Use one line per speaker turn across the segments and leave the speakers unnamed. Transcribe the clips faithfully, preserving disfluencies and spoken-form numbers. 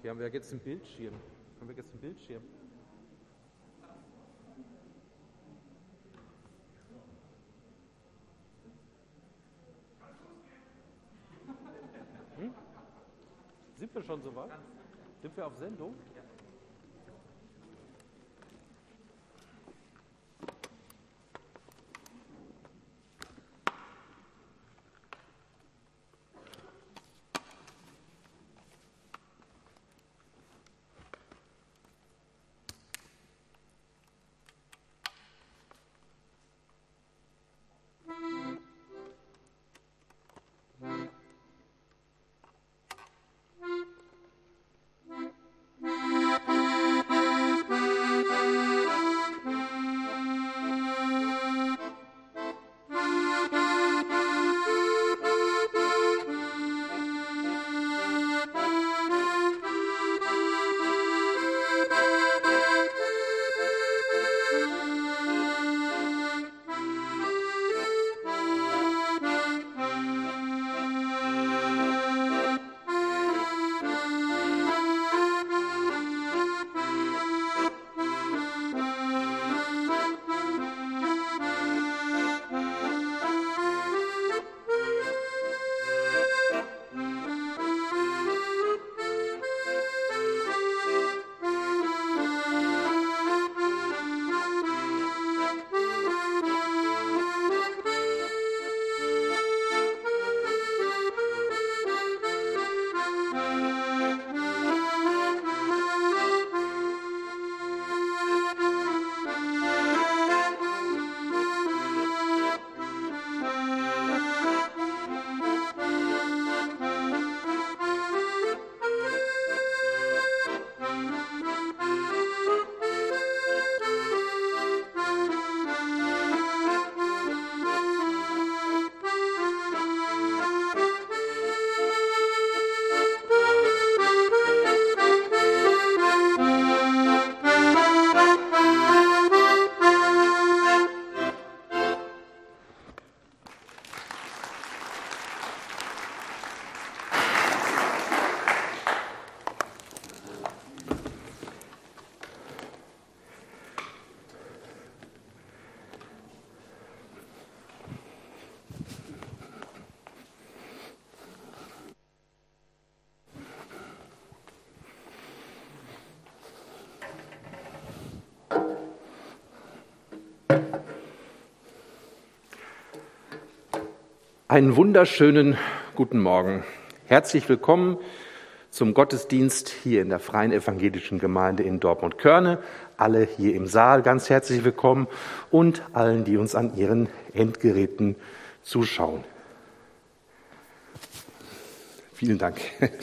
Hier haben wir jetzt einen Bildschirm. Haben wir jetzt einen Bildschirm? Hm? Sind wir schon so weit? Sind wir auf Sendung? Einen wunderschönen guten Morgen. Herzlich willkommen zum Gottesdienst hier in der Freien Evangelischen Gemeinde in Dortmund-Körne. Alle hier im Saal ganz herzlich willkommen und allen, die uns an ihren Endgeräten zuschauen. Vielen Dank.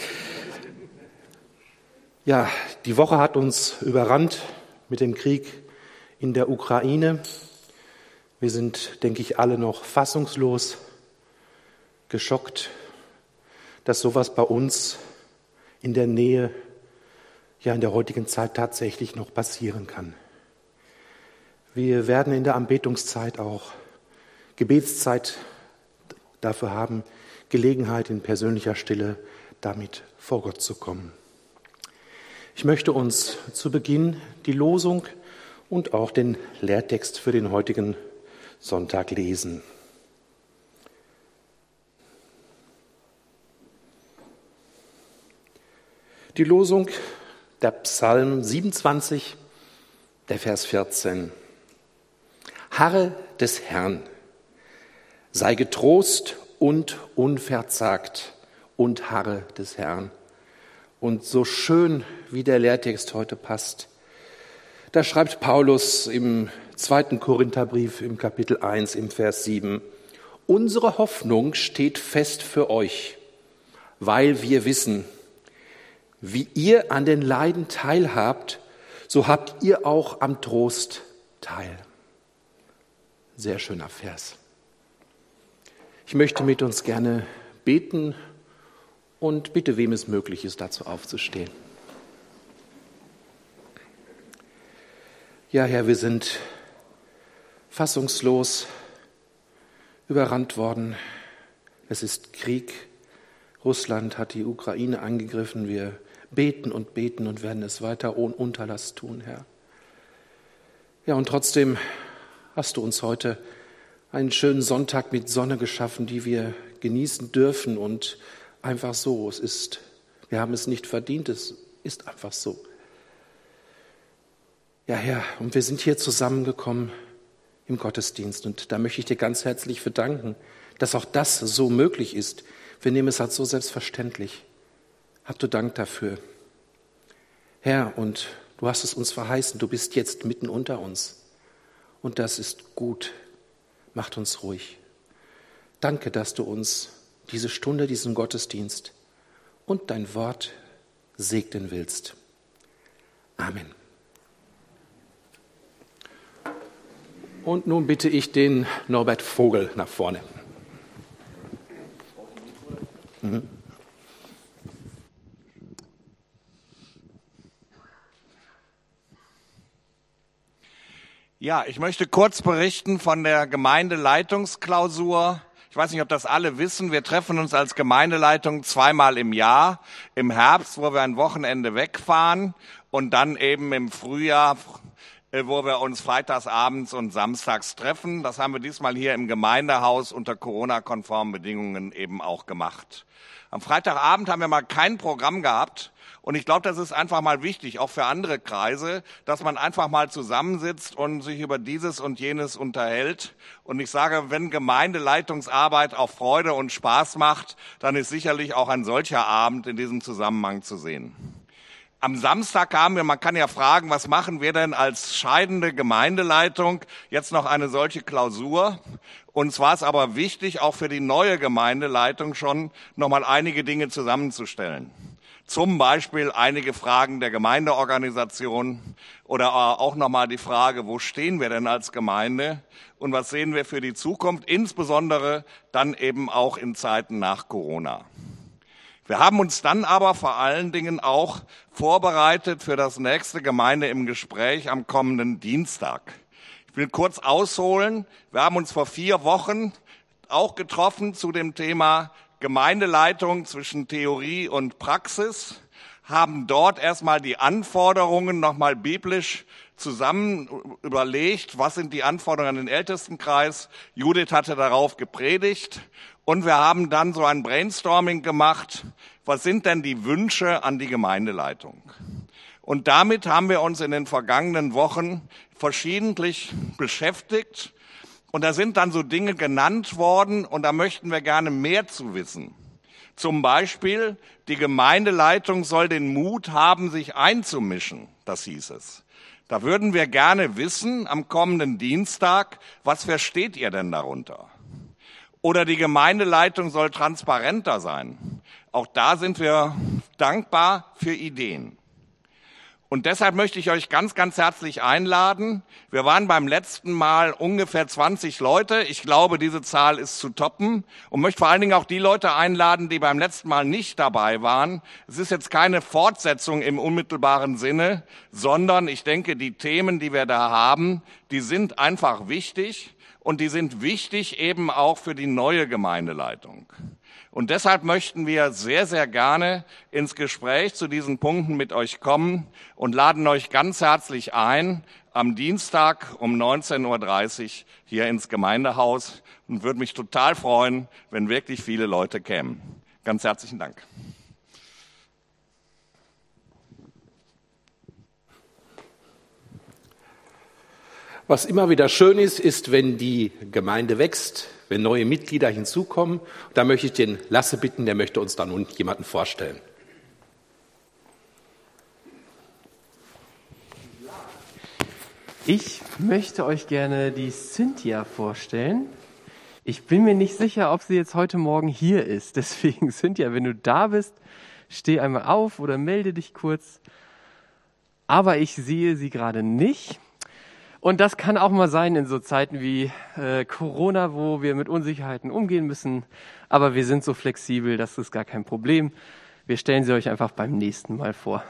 Ja, die Woche hat uns überrannt mit dem Krieg in der Ukraine. Wir sind, denke ich, alle noch fassungslos, geschockt, dass sowas bei uns in der Nähe, ja in der heutigen Zeit tatsächlich noch passieren kann. Wir werden in der Anbetungszeit auch Gebetszeit dafür haben, Gelegenheit in persönlicher Stille damit vor Gott zu kommen. Ich möchte uns zu Beginn die Losung und auch den Lehrtext für den heutigen Sonntag lesen. Die Losung, der Psalm siebenundzwanzig, der Vers vierzehn. Harre des Herrn, sei getrost und unverzagt und harre des Herrn. Und so schön, wie der Lehrtext heute passt, da schreibt Paulus im zweiten Korintherbrief im Kapitel eins im Vers sieben, unsere Hoffnung steht fest für euch, weil wir wissen, wie ihr an den Leiden teilhabt, so habt ihr auch am Trost teil. Sehr schöner Vers. Ich möchte mit uns gerne beten und bitte, wem es möglich ist, dazu aufzustehen. Ja, Herr, wir sind fassungslos überrannt worden. Es ist Krieg. Russland hat die Ukraine angegriffen. Wir beten und beten und werden es weiter ohne Unterlass tun, Herr. Ja, und trotzdem hast du uns heute einen schönen Sonntag mit Sonne geschaffen, die wir genießen dürfen und einfach so, es ist, wir haben es nicht verdient, es ist einfach so. Ja, Herr, und wir sind hier zusammengekommen im Gottesdienst und da möchte ich dir ganz herzlich für danken, dass auch das so möglich ist. Wir nehmen es als so selbstverständlich. Hab du Dank dafür. Herr, und du hast es uns verheißen, du bist jetzt mitten unter uns und das ist gut. Macht uns ruhig. Danke, dass du uns diese Stunde, diesen Gottesdienst und dein Wort segnen willst. Amen. Und nun bitte ich den Norbert Vogel nach vorne. Mhm.
Ja, ich möchte kurz berichten von der Gemeindeleitungsklausur. Ich weiß nicht, ob das alle wissen. Wir treffen uns als Gemeindeleitung zweimal im Jahr. Im Herbst, wo wir ein Wochenende wegfahren und dann eben im Frühjahr, wo wir uns freitags abends und samstags treffen. Das haben wir diesmal hier im Gemeindehaus unter Corona-konformen Bedingungen eben auch gemacht. Am Freitagabend haben wir mal kein Programm gehabt. Und ich glaube, das ist einfach mal wichtig, auch für andere Kreise, dass man einfach mal zusammensitzt und sich über dieses und jenes unterhält. Und ich sage, wenn Gemeindeleitungsarbeit auch Freude und Spaß macht, dann ist sicherlich auch ein solcher Abend in diesem Zusammenhang zu sehen. Am Samstag haben wir, man kann ja fragen, was machen wir denn als scheidende Gemeindeleitung, jetzt noch eine solche Klausur. Uns war es aber wichtig, auch für die neue Gemeindeleitung schon nochmal einige Dinge zusammenzustellen. Zum Beispiel einige Fragen der Gemeindeorganisation oder auch nochmal die Frage, wo stehen wir denn als Gemeinde und was sehen wir für die Zukunft, insbesondere dann eben auch in Zeiten nach Corona. Wir haben uns dann aber vor allen Dingen auch vorbereitet für das nächste Gemeinde im Gespräch am kommenden Dienstag. Ich will kurz ausholen. Wir haben uns vor vier Wochen auch getroffen zu dem Thema Gemeindeleitung zwischen Theorie und Praxis, haben dort erstmal die Anforderungen nochmal biblisch zusammen überlegt, was sind die Anforderungen an den Ältestenkreis. Judith hatte darauf gepredigt und wir haben dann so ein Brainstorming gemacht, was sind denn die Wünsche an die Gemeindeleitung. Und damit haben wir uns in den vergangenen Wochen verschiedentlich beschäftigt. Und da sind dann so Dinge genannt worden und da möchten wir gerne mehr zu wissen. Zum Beispiel, die Gemeindeleitung soll den Mut haben, sich einzumischen, das hieß es. Da würden wir gerne wissen, am kommenden Dienstag, was versteht ihr denn darunter? Oder die Gemeindeleitung soll transparenter sein. Auch da sind wir dankbar für Ideen. Und deshalb möchte ich euch ganz, ganz herzlich einladen. Wir waren beim letzten Mal ungefähr zwanzig Leute. Ich glaube, diese Zahl ist zu toppen und möchte vor allen Dingen auch die Leute einladen, die beim letzten Mal nicht dabei waren. Es ist jetzt keine Fortsetzung im unmittelbaren Sinne, sondern ich denke, die Themen, die wir da haben, die sind einfach wichtig und die sind wichtig eben auch für die neue Gemeindeleitung. Und deshalb möchten wir sehr, sehr gerne ins Gespräch zu diesen Punkten mit euch kommen und laden euch ganz herzlich ein am Dienstag um neunzehn Uhr dreißig hier ins Gemeindehaus und würde mich total freuen, wenn wirklich viele Leute kämen. Ganz herzlichen Dank.
Was immer wieder schön ist, ist, wenn die Gemeinde wächst, wenn neue Mitglieder hinzukommen. Da möchte ich den Lasse bitten, der möchte uns da nun jemanden vorstellen.
Ich möchte euch gerne die Cynthia vorstellen. Ich bin mir nicht sicher, ob sie jetzt heute Morgen hier ist. Deswegen, Cynthia, wenn du da bist, steh einmal auf oder melde dich kurz. Aber ich sehe sie gerade nicht. Und das kann auch mal sein in so Zeiten wie äh, Corona, wo wir mit Unsicherheiten umgehen müssen. Aber wir sind so flexibel, das ist gar kein Problem. Wir stellen sie euch einfach beim nächsten Mal vor.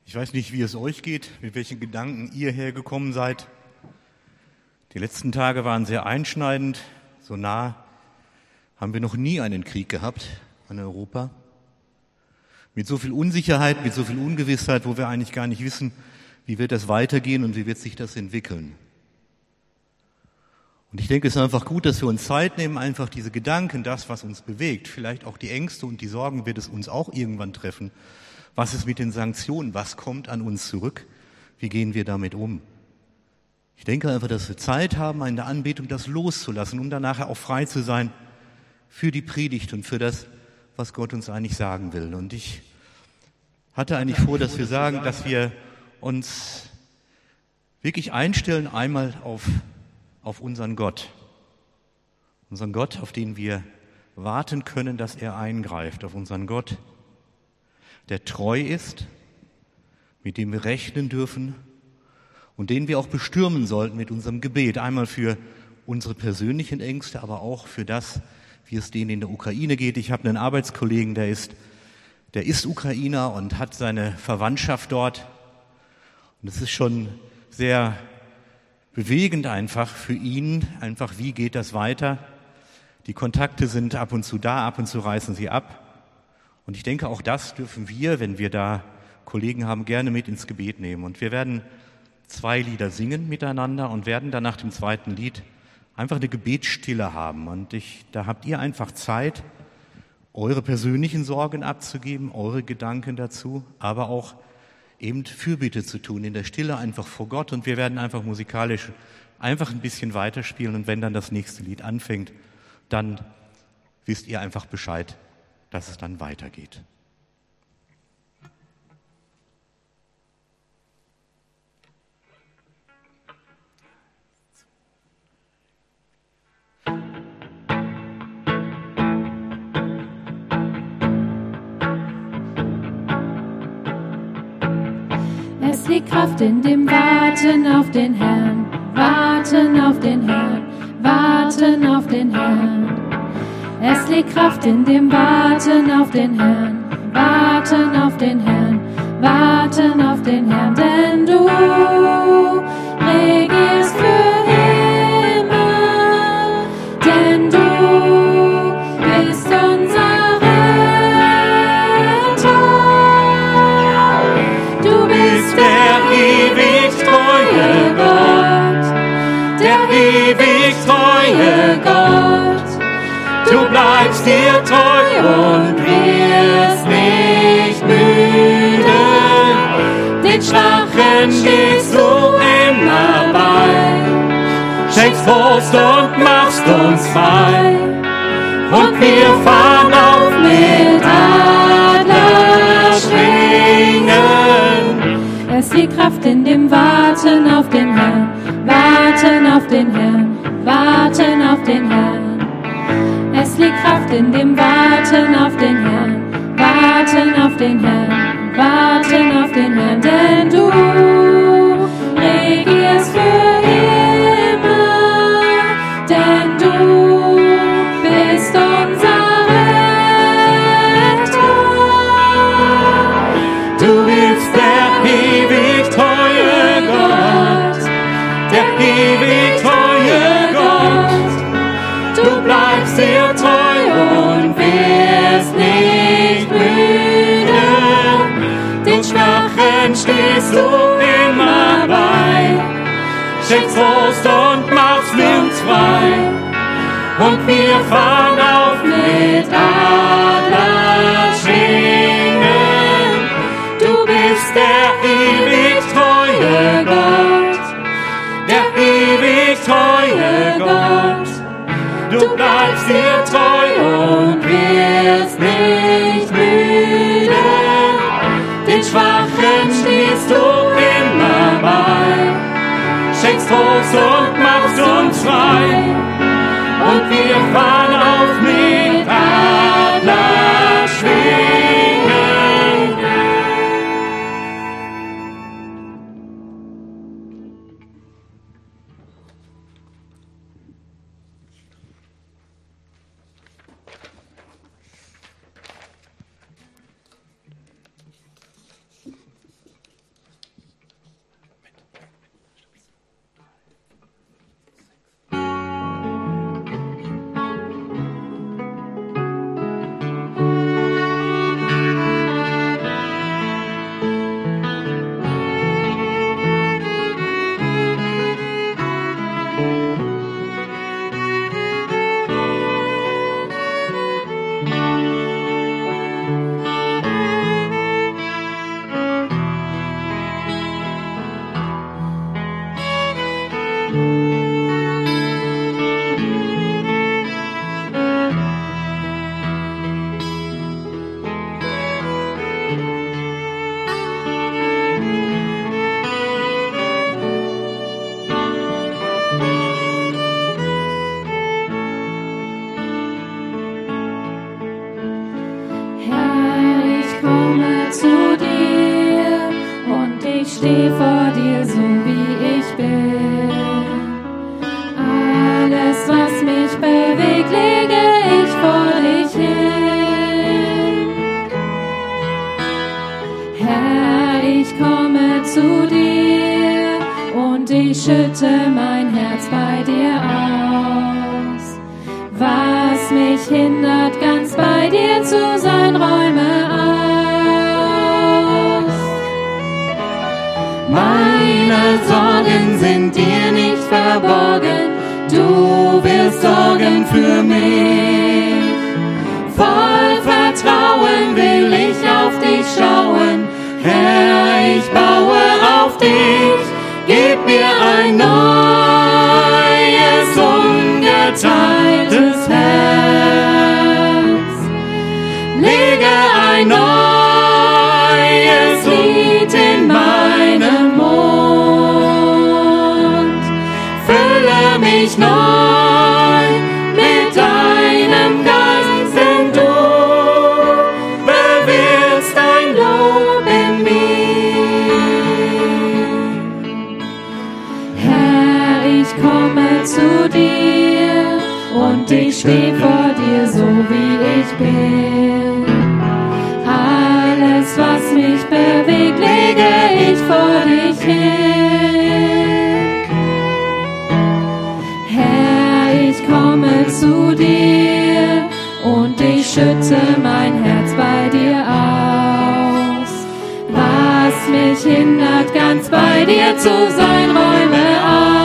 Ich weiß nicht, wie es euch geht, mit welchen Gedanken ihr hergekommen seid. Die letzten Tage waren sehr einschneidend. So nah haben wir noch nie einen Krieg gehabt in Europa. Mit so viel Unsicherheit, mit so viel Ungewissheit, wo wir eigentlich gar nicht wissen, wie wird das weitergehen und wie wird sich das entwickeln. Und ich denke, es ist einfach gut, dass wir uns Zeit nehmen, einfach diese Gedanken, das, was uns bewegt, vielleicht auch die Ängste und die Sorgen wird es uns auch irgendwann treffen. Was ist mit den Sanktionen? Was kommt an uns zurück? Wie gehen wir damit um? Ich denke einfach, dass wir Zeit haben, in der Anbetung das loszulassen, um dann nachher auch frei zu sein für die Predigt und für das, was Gott uns eigentlich sagen will. Und ich hatte eigentlich vor, dass wir sagen, dass wir uns wirklich einstellen einmal auf, auf unseren Gott. Unseren Gott, auf den wir warten können, dass er eingreift. Auf unseren Gott, der treu ist, mit dem wir rechnen dürfen und den wir auch bestürmen sollten mit unserem Gebet. Einmal für unsere persönlichen Ängste, aber auch für das, wie es denen in der Ukraine geht. Ich habe einen Arbeitskollegen, der ist, der ist Ukrainer und hat seine Verwandtschaft dort. Und es ist schon sehr bewegend einfach für ihn, einfach wie geht das weiter. Die Kontakte sind ab und zu da, ab und zu reißen sie ab. Und ich denke, auch das dürfen wir, wenn wir da Kollegen haben, gerne mit ins Gebet nehmen. Und wir werden zwei Lieder singen miteinander und werden dann nach dem zweiten Lied einfach eine Gebetsstille haben. Und ich, da habt ihr einfach Zeit, eure persönlichen Sorgen abzugeben, eure Gedanken dazu, aber auch eben Fürbitte zu tun, in der Stille einfach vor Gott. Und wir werden einfach musikalisch einfach ein bisschen weiterspielen. Und wenn dann das nächste Lied anfängt, dann wisst ihr einfach Bescheid, dass es dann weitergeht.
Es liegt Kraft in dem Warten auf den Herrn, Warten auf den Herrn, Warten auf den Herrn. Es liegt Kraft in dem Warten auf den Herrn, Warten auf den Herrn, Warten auf den Herrn, denn du regierst für immer, denn du bist unser Retter. Du bist der ewig treue Gott, der ewig treue Gott. Du bleibst dir treu und wirst nicht müde. Den Schwachen stehst du immer bei, schenkst Trost und machst uns frei. Und wir fahren auf mit Adlerschwingen. Es liegt Kraft in dem Warten auf den Herrn, Warten auf den Herrn, Warten auf den Herrn. Es liegt Kraft in dem Warten auf den Herrn, Warten auf den Herrn, Warten auf den Herrn, denn du regierst für immer, denn du bist unser Retter. Du bist der ewig treue Gott, der ewig treue Gott. Du bleibst dir treu und wirst nicht müde. Den Schwachen stehst du immer bei, schenkst Trost und machst uns frei. Und wir fahren auf mit Adlerschwingen. Du bist der ewig treue Gott, der ewig treue Gott. Du bleibst dir treu und wirst nicht müde. Den Schwachen stehst du immer bei, schenkst Trost und machst uns frei. Und wir fahren auf mit Adlerschwingen. mich hindert, ganz bei dir zu sein, räume aus. Meine Sorgen sind dir nicht verborgen, du wirst sorgen für mich. Voll Vertrauen will ich auf dich schauen, Herr, ich baue auf dich, gib mir ein neues, ungeteiltes Herz. Lege ein neues Lied in meinen Mund, fülle mich neu mit deinem Geist, denn du bewirkst dein Lob in mir. Herr, ich komme zu dir und ich stehe vor dir, so wie ich bin. Alles, was mich bewegt, lege ich vor dich hin. Herr, ich komme zu dir und ich schütte mein Herz bei dir aus. Was mich hindert, ganz bei dir zu sein, räume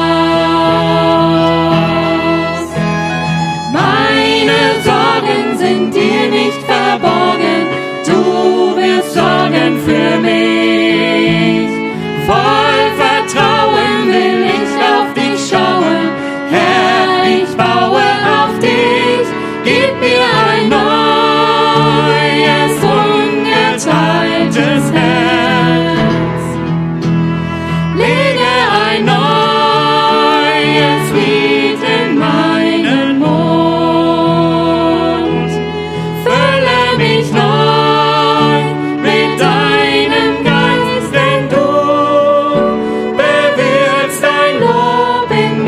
aus. Meine Sorgen sind dir nicht verborgen, du wirst sorgen für mich. Voll Vertrauen will ich auf dich schauen, Herr, ich baue auf dich, gib mir ein neues, ungeteiltes Herz. Lege ein neues Lied in meinen Mund, fülle mich neu mit deinem Geist, denn du bewirkst dein Lob in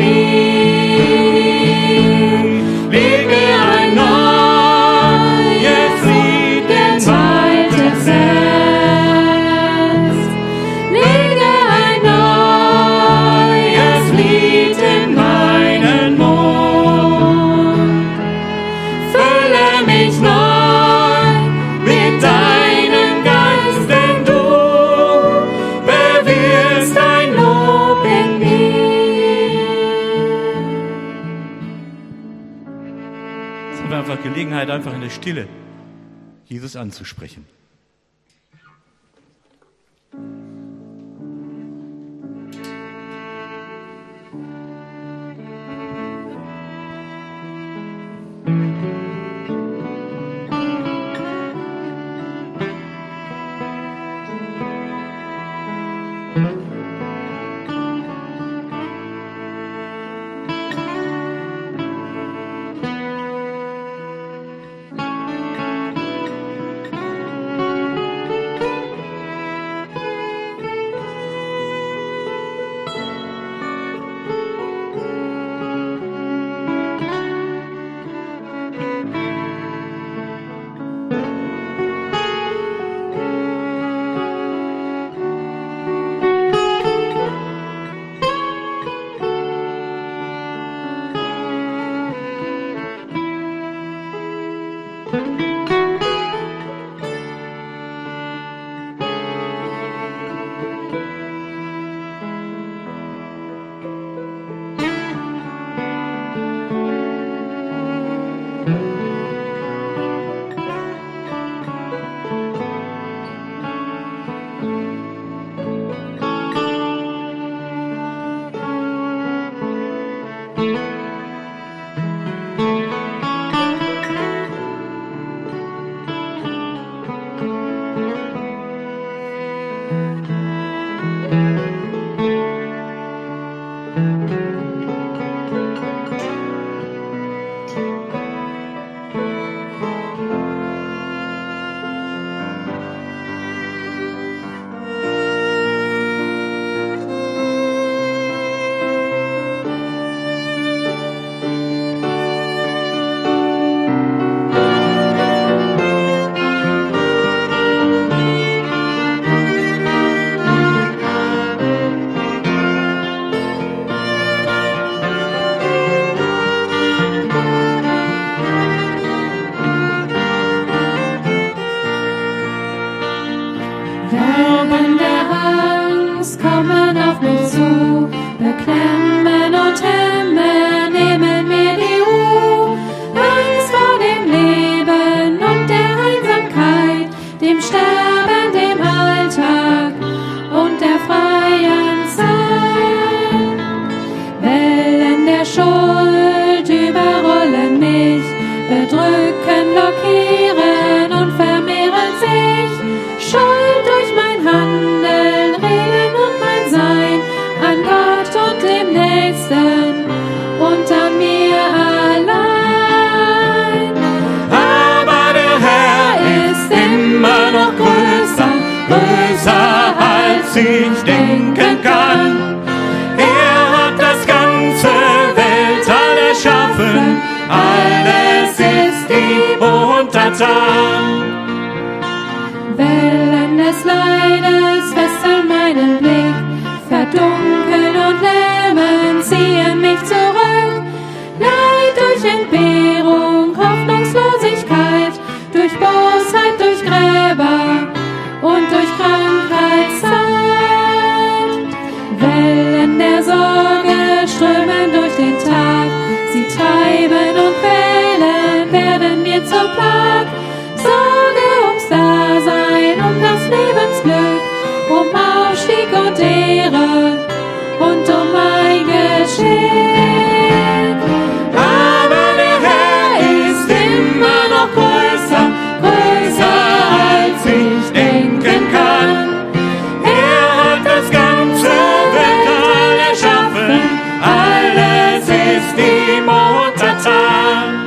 mir. Lege ein neues Lied in zweites Herz. Lege ein neues Lied in meinen Mund, fülle mich neu mit deinem Geist, denn du bewirkst dein Lob in mir.
Jetzt haben wir einfach Gelegenheit, einfach in der Stille Jesus anzusprechen.
untertan.
Wellen des Leides fesseln meinen Blick, verdunkeln und lähmen, ziehen mich zurück. Leid durch Entbehrung, Hoffnungslosigkeit, durch Bosheit, durch Gräber und durch Krankheitszeit. Wellen der Sorge strömen durch den Tag, sie treiben und quälen, werden mir zur Plag. Sorge ums Dasein, um das Lebensglück, um Aufstieg und Ehre und um mein Geschick. Aber der Herr ist immer noch größer, größer als ich denken kann. Er hat das ganze Weltall erschaffen, alles ist ihm untertan.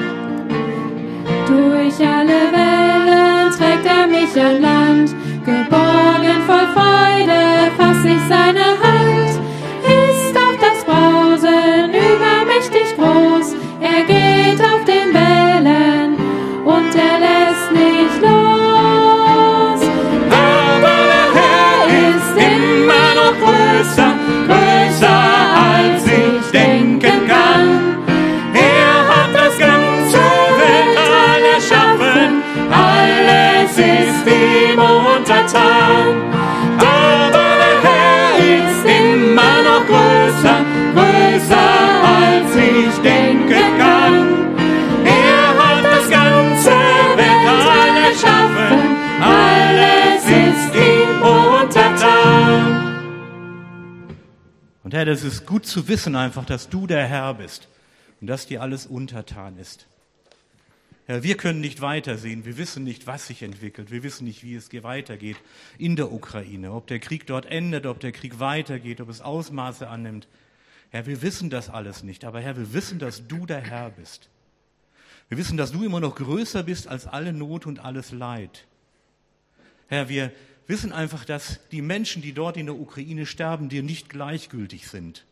Durch alle Wellen trägt er mich an Land, geborgen voll Freude fass ich seine Hand. Ist auch das Brausen übermächtig groß, er geht auf den Wellen und er lässt nicht los. Aber der Herr ist immer noch größer, größer als ich denken kann. Er hat das ganze Weltall erschaffen, alles ist ihm untertan. Aber der Herr ist immer noch größer, größer als ich denken kann. Er hat das ganze Weltall erschaffen, alles ist ihm untertan.
Und Herr, das ist gut zu wissen einfach, dass du der Herr bist und dass dir alles untertan ist. Herr, wir können nicht weitersehen, wir wissen nicht, was sich entwickelt, wir wissen nicht, wie es weitergeht in der Ukraine, ob der Krieg dort endet, ob der Krieg weitergeht, ob es Ausmaße annimmt. Herr, wir wissen das alles nicht, aber Herr, wir wissen, dass du der Herr bist. Wir wissen, dass du immer noch größer bist als alle Not und alles Leid. Herr, wir wissen einfach, dass die Menschen, die dort in der Ukraine sterben, dir nicht gleichgültig sind.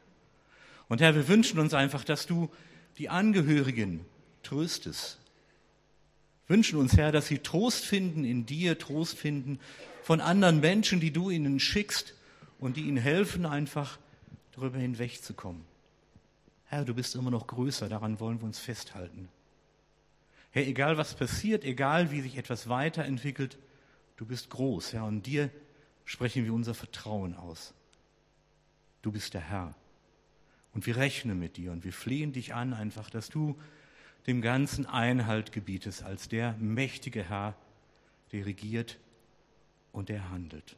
Und Herr, wir wünschen uns einfach, dass du die Angehörigen tröstest. Wünschen uns, Herr, dass sie Trost finden in dir, Trost finden von anderen Menschen, die du ihnen schickst und die ihnen helfen, einfach darüber hinwegzukommen. Herr, du bist immer noch größer, daran wollen wir uns festhalten. Herr, egal was passiert, egal wie sich etwas weiterentwickelt, du bist groß, Herr, und dir sprechen wir unser Vertrauen aus. Du bist der Herr und wir rechnen mit dir und wir flehen dich an einfach, dass du dem Ganzen Einhalt gebietest als der mächtige Herr, der regiert und der handelt.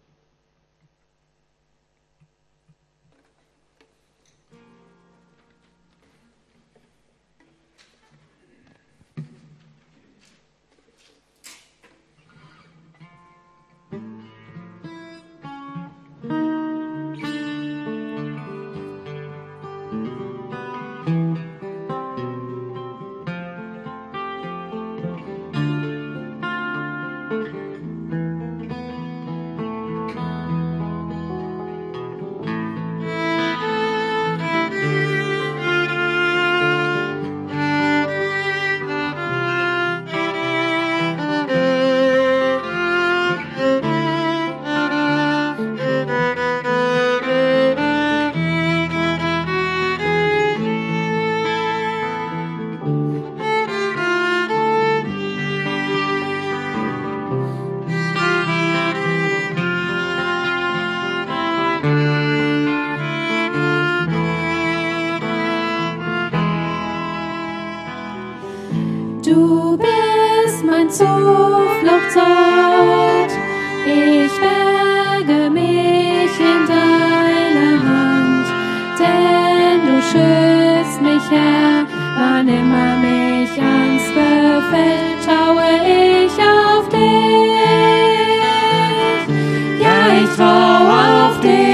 Du bist mein Zufluchtsort, ich berge mich in deiner Hand, denn du schützt mich, Herr, wann immer mich Angst befällt, schaue ich auf dich, ja, ich trau auf dich,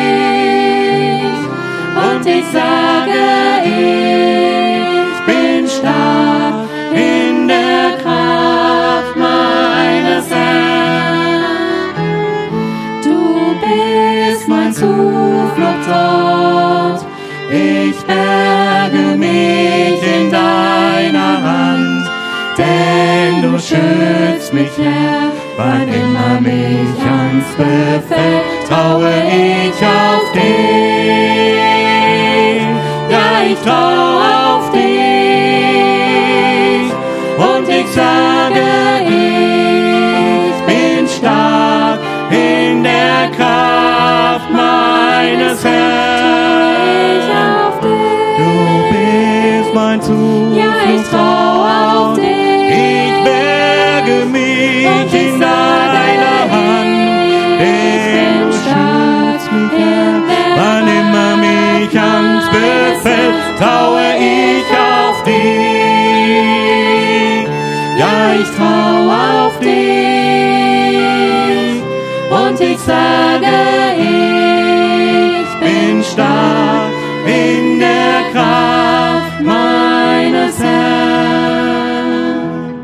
und ich sage, ich bin stark in der Kraft meines Herrn. Du bist mein Zufluchtsort, ich berge mich in deiner Hand, denn
du schützt mich, Herr, wann immer mich Angst befällt, traue ich auf dich. Ja, ich traue auf dich und ich sage, ich bin stark in der Kraft meines Herrn. Du bist mein Zufluchtsort.
Ja, ich traue auf dich.
Ich berge mich
Und ich
in
sage,
deiner Hand.
ich bin
Du
stark
schützt mich,
in
Herr,
der
wann immer mich Angst befällt, traue ich auf dich. Ja, ich traue auf dich. Und ich sage, ich bin stark in der Kraft meines Herrn.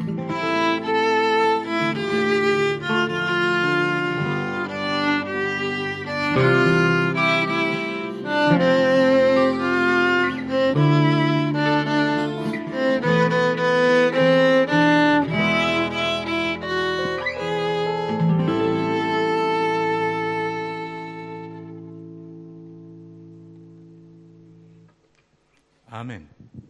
Amen.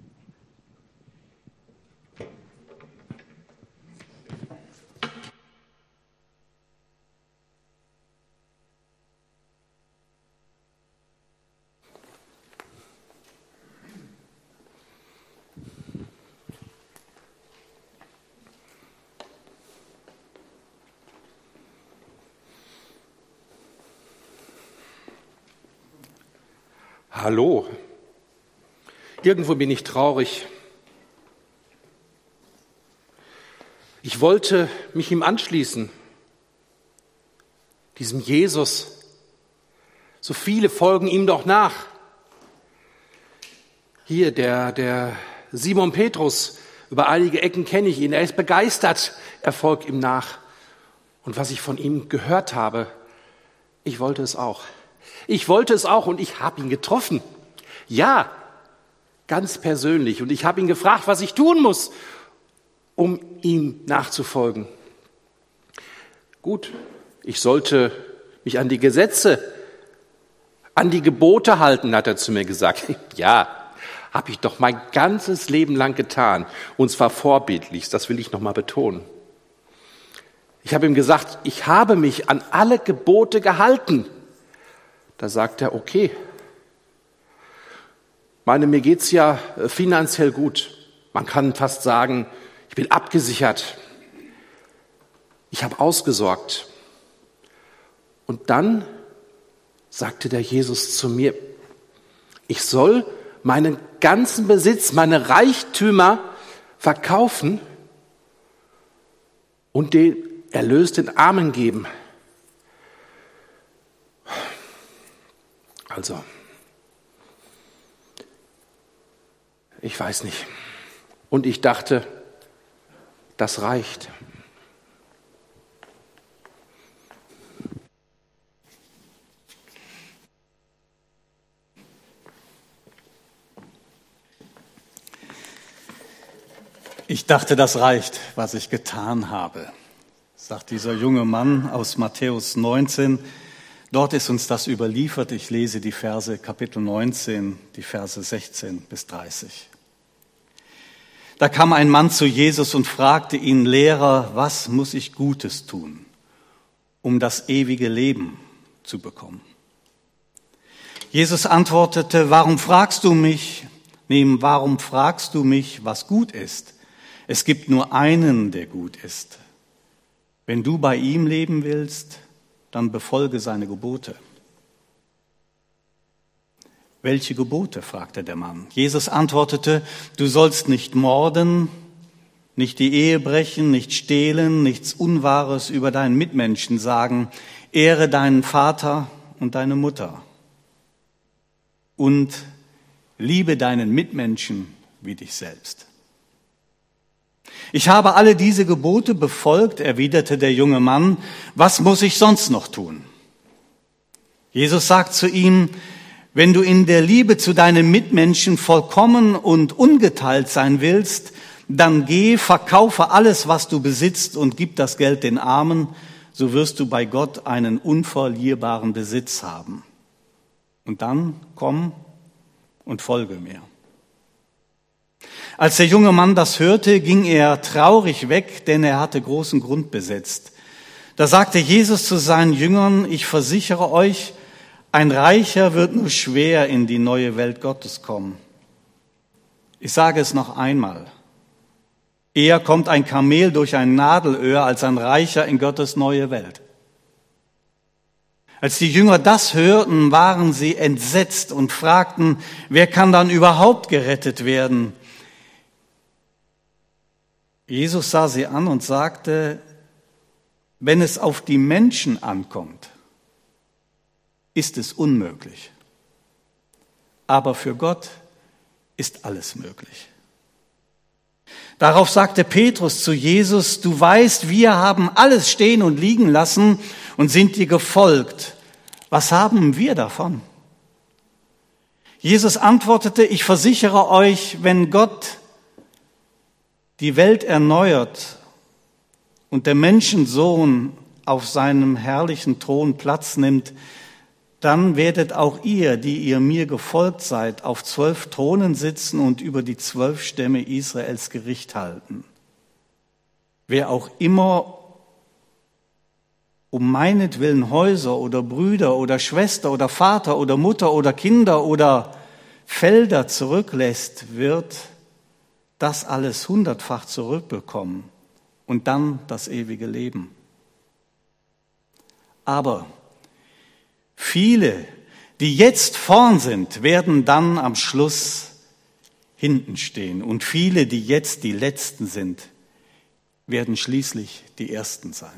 Hallo. Irgendwo bin ich traurig. Ich wollte mich ihm anschließen, diesem Jesus. So viele folgen ihm doch nach. Hier, der, der Simon Petrus, über einige Ecken kenne ich ihn. Er ist begeistert, er folgt ihm nach. Und was ich von ihm gehört habe, ich wollte es auch. Ich wollte es auch und ich habe ihn getroffen. Ja, ganz persönlich. Und ich habe ihn gefragt, was ich tun muss, um ihm nachzufolgen. Gut, ich sollte mich an die Gesetze, an die Gebote halten, hat er zu mir gesagt. Ja, habe ich doch mein ganzes Leben lang getan. Und zwar vorbildlich, das will ich nochmal betonen. Ich habe ihm gesagt, ich habe mich an alle Gebote gehalten. Da sagt er, okay. Meine, mir geht's ja finanziell gut. Man kann fast sagen, ich bin abgesichert. Ich habe ausgesorgt. Und dann sagte der Jesus zu mir, ich soll meinen ganzen Besitz, meine Reichtümer verkaufen und den Erlös den Armen geben. Also, ich weiß nicht. Und ich dachte, das reicht.
Ich dachte, das reicht, was ich getan habe, sagt dieser junge Mann aus Matthäus neunzehn. Dort ist uns das überliefert. Ich lese die Verse Kapitel neunzehn, die Verse sechzehn bis dreißig. Da kam ein Mann zu Jesus und fragte ihn, Lehrer, was muss ich Gutes tun, um das ewige Leben zu bekommen? Jesus antwortete, warum fragst du mich? Nee, warum fragst du mich, was gut ist? Es gibt nur einen, der gut ist. Wenn du bei ihm leben willst, dann befolge seine Gebote. Welche Gebote? Fragte der Mann. Jesus antwortete, du sollst nicht morden, nicht die Ehe brechen, nicht stehlen, nichts Unwahres über deinen Mitmenschen sagen, ehre deinen Vater und deine Mutter und liebe deinen Mitmenschen wie dich selbst. Ich habe alle diese Gebote befolgt, erwiderte der junge Mann. Was muss ich sonst noch tun? Jesus sagt zu ihm, wenn du in der Liebe zu deinen Mitmenschen vollkommen und ungeteilt sein willst, dann geh, verkaufe alles, was du besitzt und gib das Geld den Armen, so wirst du bei Gott einen unverlierbaren Besitz haben. Und dann komm und folge mir. Als der junge Mann das hörte, ging er traurig weg, denn er hatte großen Grund besetzt. Da sagte Jesus zu seinen Jüngern, ich versichere euch, ein Reicher wird nur schwer in die neue Welt Gottes kommen. Ich sage es noch einmal. Eher kommt ein Kamel durch ein Nadelöhr als ein Reicher in Gottes neue Welt. Als die Jünger das hörten, waren sie entsetzt und fragten, wer kann dann überhaupt gerettet werden? Jesus sah sie an und sagte, wenn es auf die Menschen ankommt, ist es unmöglich. Aber für Gott ist alles möglich. Darauf sagte Petrus zu Jesus, du weißt, wir haben alles stehen und liegen lassen und sind dir gefolgt. Was haben wir davon? Jesus antwortete, ich versichere euch, wenn Gott die Welt erneuert und der Menschensohn auf seinem herrlichen Thron Platz nimmt, dann werdet auch ihr, die ihr mir gefolgt seid, auf zwölf Thronen sitzen und über die zwölf Stämme Israels Gericht halten. Wer auch immer um meinetwillen Häuser oder Brüder oder Schwester oder Vater oder Mutter oder Kinder oder Felder zurücklässt, wird das alles hundertfach zurückbekommen und dann das ewige Leben. Aber viele, die jetzt vorn sind, werden dann am Schluss hinten stehen. Und viele, die jetzt die Letzten sind, werden schließlich die Ersten sein.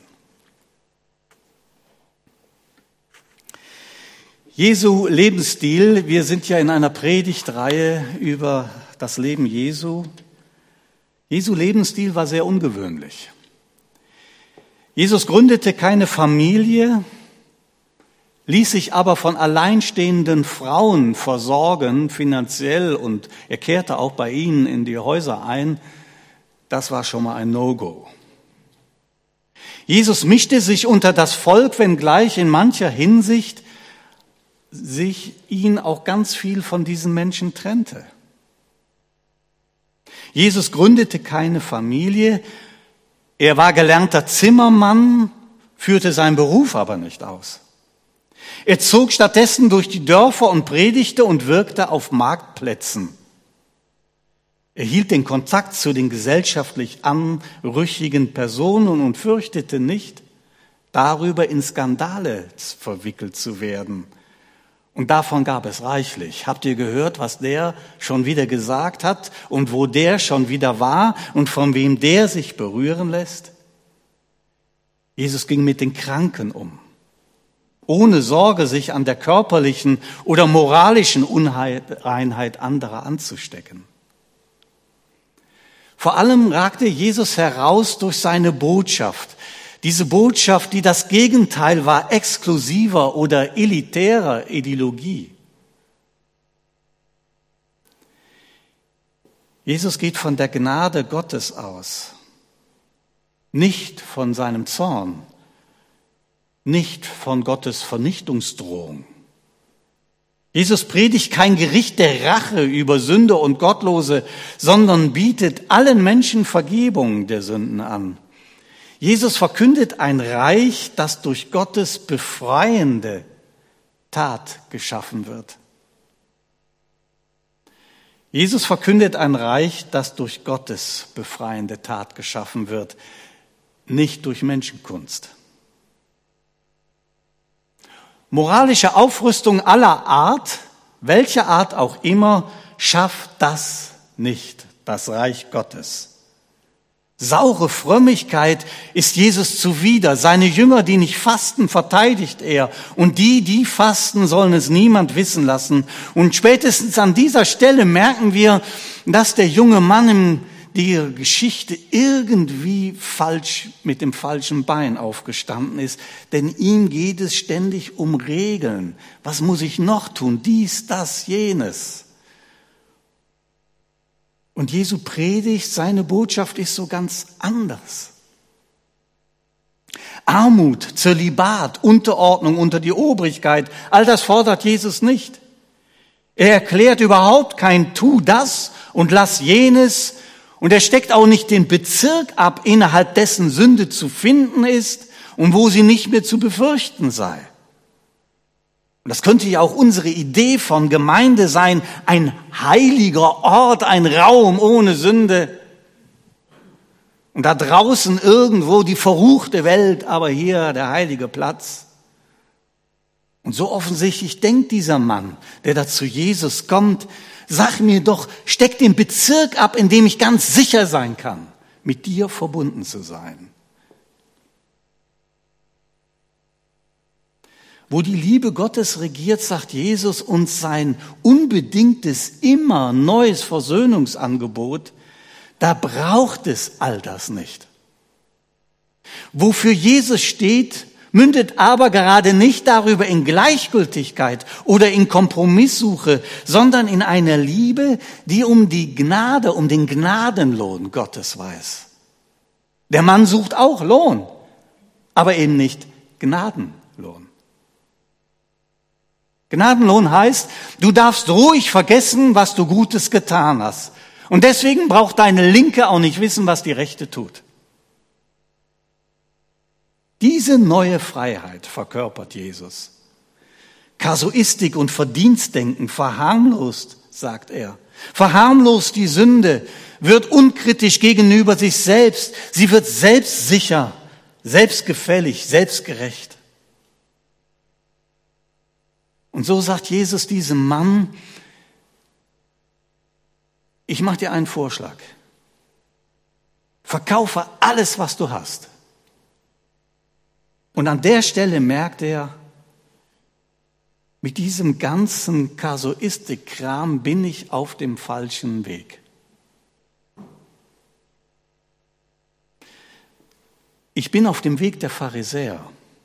Jesu Lebensstil, wir sind ja in einer Predigtreihe über das Leben Jesu. Jesu Lebensstil war sehr ungewöhnlich. Jesus gründete keine Familie, ließ sich aber von alleinstehenden Frauen versorgen, finanziell, und er kehrte auch bei ihnen in die Häuser ein. Das war schon mal ein No-Go. Jesus mischte sich unter das Volk, wenngleich in mancher Hinsicht sich ihn auch ganz viel von diesen Menschen trennte. Jesus gründete keine Familie, er war gelernter Zimmermann, führte seinen Beruf aber nicht aus. Er zog stattdessen durch die Dörfer und predigte und wirkte auf Marktplätzen. Er hielt den Kontakt zu den gesellschaftlich anrüchigen Personen und fürchtete nicht, darüber in Skandale verwickelt zu werden. Und davon gab es reichlich. Habt ihr gehört, was der schon wieder gesagt hat und wo der schon wieder war und von wem der sich berühren lässt? Jesus ging mit den Kranken um, ohne Sorge, sich an der körperlichen oder moralischen Unreinheit anderer anzustecken. Vor allem ragte Jesus heraus durch seine Botschaft. Diese Botschaft, die das Gegenteil war exklusiver oder elitärer Ideologie. Jesus geht von der Gnade Gottes aus, nicht von seinem Zorn, nicht von Gottes Vernichtungsdrohung. Jesus predigt kein Gericht der Rache über Sünder und Gottlose, sondern bietet allen Menschen Vergebung der Sünden an. Jesus verkündet ein Reich, das durch Gottes befreiende Tat geschaffen wird. Jesus verkündet ein Reich, das durch Gottes befreiende Tat geschaffen wird, nicht durch Menschenkunst. Moralische Aufrüstung aller Art, welcher Art auch immer, schafft das nicht, das Reich Gottes. Saure Frömmigkeit ist Jesus zuwider. Seine Jünger, die nicht fasten, verteidigt er. Und die, die fasten, sollen es niemand wissen lassen. Und spätestens an dieser Stelle merken wir, dass der junge Mann in der Geschichte irgendwie falsch mit dem falschen Bein aufgestanden ist. Denn ihm geht es ständig um Regeln. Was muss ich noch tun? Dies, das, jenes. Und Jesu Predigt, seine Botschaft ist so ganz anders. Armut, Zölibat, Unterordnung unter die Obrigkeit, all das fordert Jesus nicht. Er erklärt überhaupt kein Tu das und lass jenes, und er steckt auch nicht den Bezirk ab, innerhalb dessen Sünde zu finden ist und wo sie nicht mehr zu befürchten sei. Und das könnte ja auch unsere Idee von Gemeinde sein, ein heiliger Ort, ein Raum ohne Sünde. Und da draußen irgendwo die verruchte Welt, aber hier der heilige Platz. Und so offensichtlich denkt dieser Mann, der da zu Jesus kommt, sag mir doch, steck den Bezirk ab, in dem ich ganz sicher sein kann, mit dir verbunden zu sein. Wo die Liebe Gottes regiert, sagt Jesus uns sein unbedingtes, immer neues Versöhnungsangebot, da braucht es all das nicht. Wofür Jesus steht, mündet aber gerade nicht darüber in Gleichgültigkeit oder in Kompromisssuche, sondern in einer Liebe, die um die Gnade, um den Gnadenlohn Gottes weiß. Der Mann sucht auch Lohn, aber eben nicht Gnadenlohn. Gnadenlohn heißt, du darfst ruhig vergessen, was du Gutes getan hast. Und deswegen braucht deine Linke auch nicht wissen, was die Rechte tut. Diese neue Freiheit verkörpert Jesus. Kasuistik und Verdienstdenken verharmlost, sagt er. Verharmlost die Sünde, wird unkritisch gegenüber sich selbst. Sie wird selbstsicher, selbstgefällig, selbstgerecht. Und so sagt Jesus diesem Mann, ich mache dir einen Vorschlag. Verkaufe alles, was du hast. Und an der Stelle merkt er, mit diesem ganzen Kasuistik-Kram bin ich auf dem falschen Weg. Ich bin auf dem Weg der Pharisäer.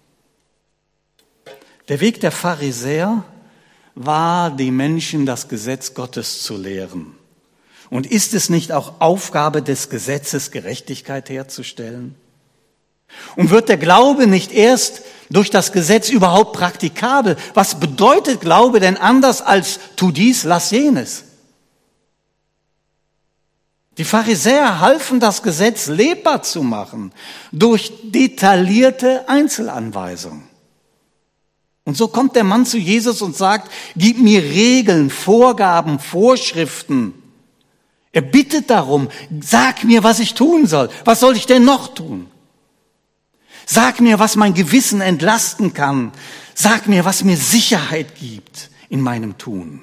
Der Weg der Pharisäer war, die Menschen das Gesetz Gottes zu lehren. Und ist es nicht auch Aufgabe des Gesetzes, Gerechtigkeit herzustellen? Und wird der Glaube nicht erst durch das Gesetz überhaupt praktikabel? Was bedeutet Glaube denn anders als tu dies, lass jenes? Die Pharisäer halfen, das Gesetz lebbar zu machen durch detaillierte Einzelanweisungen. Und so kommt der Mann zu Jesus und sagt, gib mir Regeln, Vorgaben, Vorschriften. Er bittet darum, sag mir, was ich tun soll. Was soll ich denn noch tun? Sag mir, was mein Gewissen entlasten kann. Sag mir, was mir Sicherheit gibt in meinem Tun.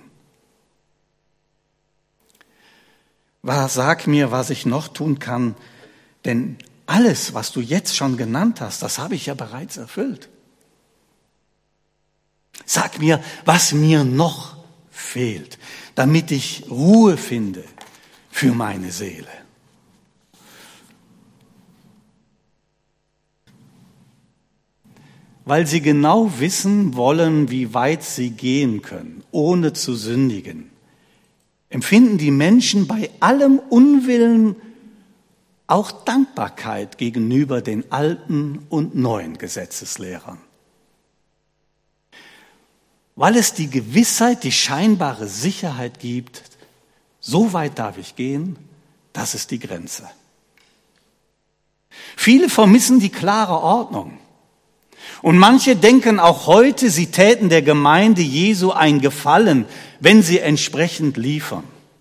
Sag mir, was ich noch tun kann, denn alles, was du jetzt schon genannt hast, das habe ich ja bereits erfüllt. Sag mir, was mir noch fehlt, damit ich Ruhe finde für meine Seele. Weil sie genau wissen wollen, wie weit sie gehen können, ohne zu sündigen, empfinden die Menschen bei allem Unwillen auch Dankbarkeit gegenüber den alten und neuen Gesetzeslehrern. Weil es die Gewissheit, die scheinbare Sicherheit gibt, so weit darf ich gehen, das ist die Grenze. Viele vermissen die klare Ordnung. Und manche denken auch heute, sie täten der Gemeinde Jesu einen Gefallen, wenn sie entsprechend liefern.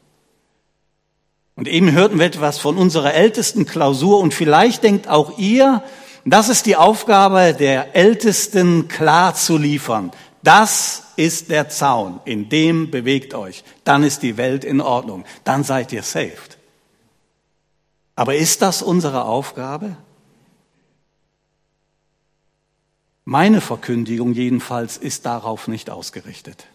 Und eben hörten wir etwas von unserer ältesten Klausur und vielleicht denkt auch ihr, das ist die Aufgabe der Ältesten, klar zu liefern. Das ist der Zaun, in dem bewegt euch. Dann ist die Welt in Ordnung. Dann seid ihr saved. Aber ist das unsere Aufgabe? Meine Verkündigung jedenfalls ist darauf nicht ausgerichtet.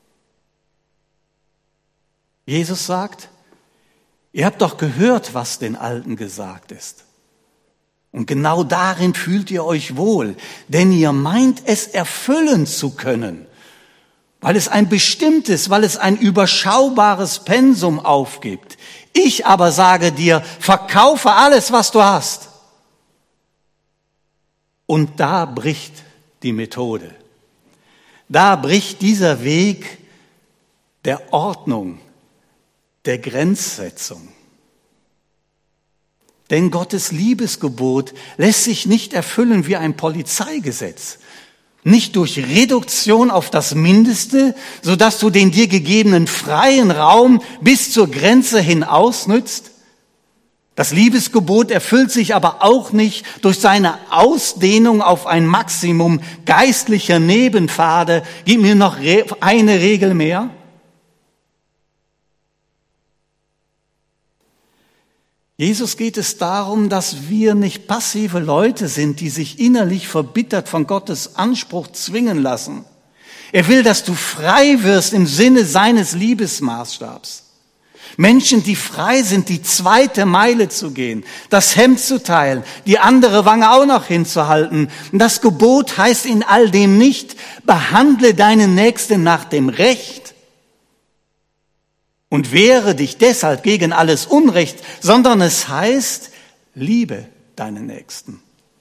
Jesus sagt, ihr habt doch gehört, was den Alten gesagt ist. Und genau darin fühlt ihr euch wohl, denn ihr meint es erfüllen zu können, weil es ein bestimmtes, weil es ein überschaubares Pensum aufgibt. Ich aber sage dir, verkaufe alles, was du hast. Und da bricht die Methode. Da bricht dieser Weg der Ordnung, der Grenzsetzung. Denn Gottes Liebesgebot lässt sich nicht erfüllen wie ein Polizeigesetz. Nicht durch Reduktion auf das Mindeste, sodass du den dir gegebenen freien Raum bis zur Grenze hin ausnützt. Das Liebesgebot erfüllt sich aber auch nicht durch seine Ausdehnung auf ein Maximum geistlicher Nebenpfade. Gib mir noch eine Regel mehr. Jesus geht es darum, dass wir nicht passive Leute sind, die sich innerlich verbittert von Gottes Anspruch zwingen lassen. Er will, dass du frei wirst im Sinne seines Liebesmaßstabs. Menschen, die frei sind, die zweite Meile zu gehen, das Hemd zu teilen, die andere Wange auch noch hinzuhalten. Und das Gebot heißt in all dem nicht, behandle deinen Nächsten nach dem Recht und wehre dich deshalb gegen alles Unrecht, sondern es heißt, liebe deinen Nächsten.